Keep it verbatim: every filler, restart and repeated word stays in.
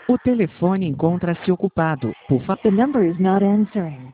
O telefone encontra-se ocupado. Por fa... The number is not answering.